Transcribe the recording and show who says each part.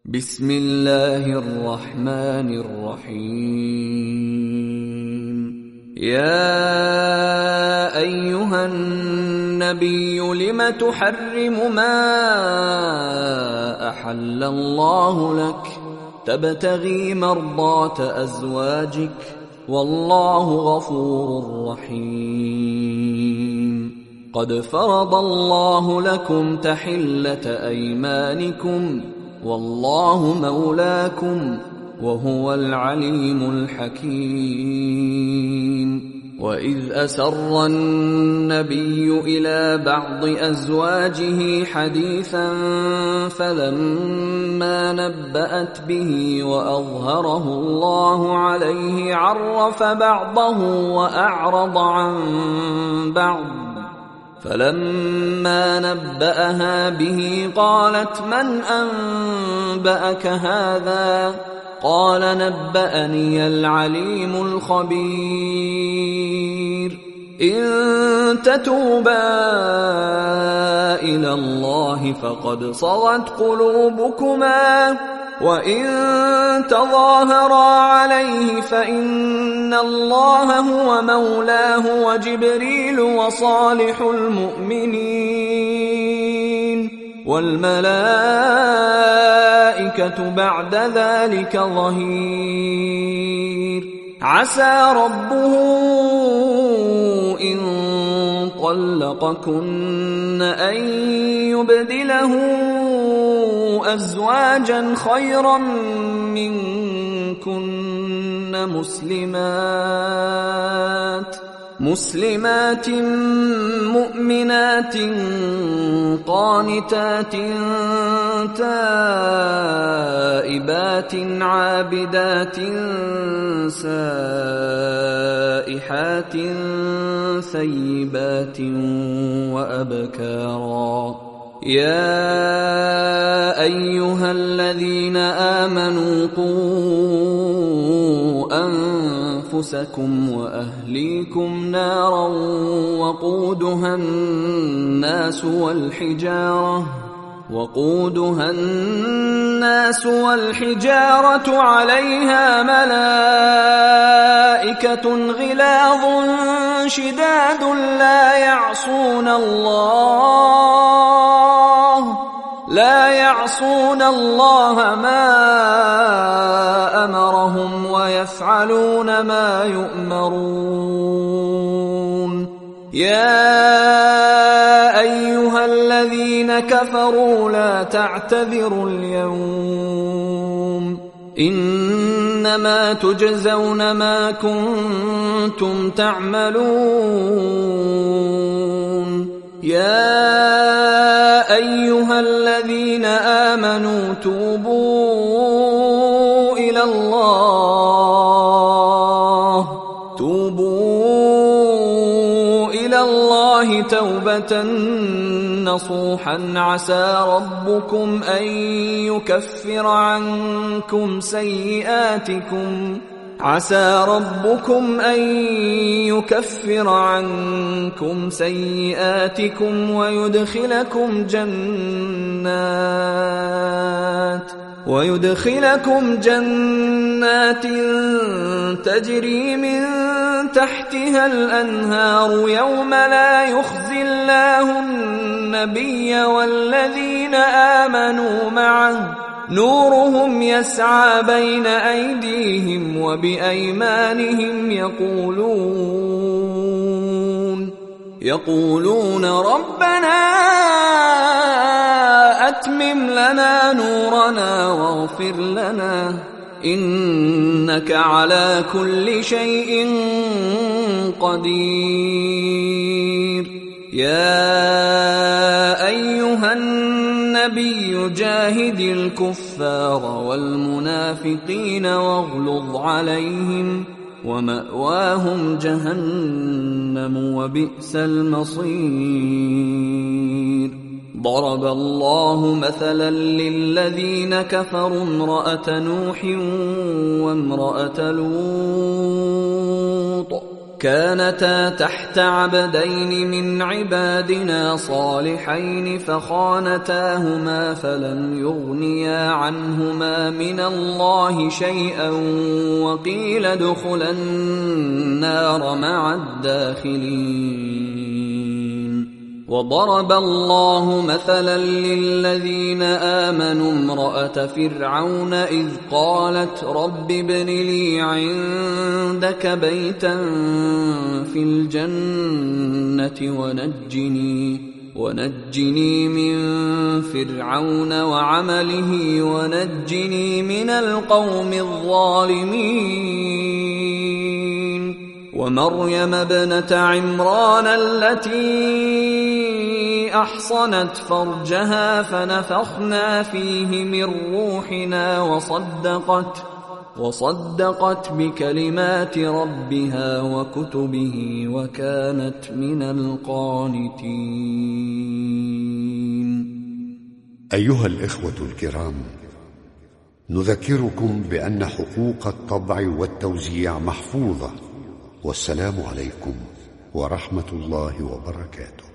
Speaker 1: بسم الله الرحمن الرحيم. يا أيها النبي لم تحرم ما أحل الله لك تبتغي مرضات أزواجك والله غفور رحيم. قد فرض الله لكم تحلة أيمانكم والله مولاكم وهو العليم الحكيم. وإذ أسر النبي إلى بعض أزواجه حديثا فلما نبأت به وأظهره الله عليه عرف بعضه وأعرض عن بعض، فلما نبأها به قالت من أنبأك هذا؟ قال نبأني العليم الخبير. إن تتوبا إلى الله فقد صغت قلوبكما وإن تظاهرا عليه فإن الله هو مولاه وجبريل وصالح المؤمنين والملائكة بعد ذلك ظهير. عسى ربه إن طلقكن أن يبدله أزواجا خيرا منكن مسلمات مؤمنات قانتات تائبات عابدات سائحات ثيبات وأبكارا. يا أيها الذين آمنوا قوا أنفسكم وأهليكم نارا وقودها الناس والحجارة عليها ملائكة غلاظ شداد لا يعصون الله ما أمرهم ويفعلون ما يؤمرون. يا أيها الذين كفروا لا تعتذروا اليوم إنما تجزون ما كنتم تعملون. يا أيها الذين آمنوا توبوا إلى الله توبة نصوحا عسى ربكم أن يكفر عنكم سيئاتكم ويدخلكم جنات تجري من تحتها الأنهار يوم لا يخزي الله النبي والذين آمنوا معه نورهم يسعى بين أيديهم وبأيمانهم يقولون ربنا أتمم لنا نورنا واغفر لنا إنك على كل شيء قدير. يا أيها النبي جاهد الكفار والمنافقين واغلظ عليهم ومأواهم جهنم وبئس المصير. ضرب الله مثلا للذين كفروا امرأة نوح وامرأة لوط كانتا تحت عبدين من عبادنا صالحين فخانتاهما فلم يغنيا عنهما من الله شيئا وقيل ادخلا النار مع الداخلين. وضرب الله مثلا للذين آمنوا امرأة فرعون إذ قالت رب ابن لي عندك بيتا في الجنة ونجني من فرعون وعمله ونجني من القوم الظالمين. ومريم ابنة عمران التي أحصنت فرجها فنفخنا فيه من روحنا وصدقت بكلمات ربها وكتبه وكانت من القانتين.
Speaker 2: أيها الإخوة الكرام، نذكركم بأن حقوق الطبع والتوزيع محفوظة. والسلام عليكم ورحمة الله وبركاته.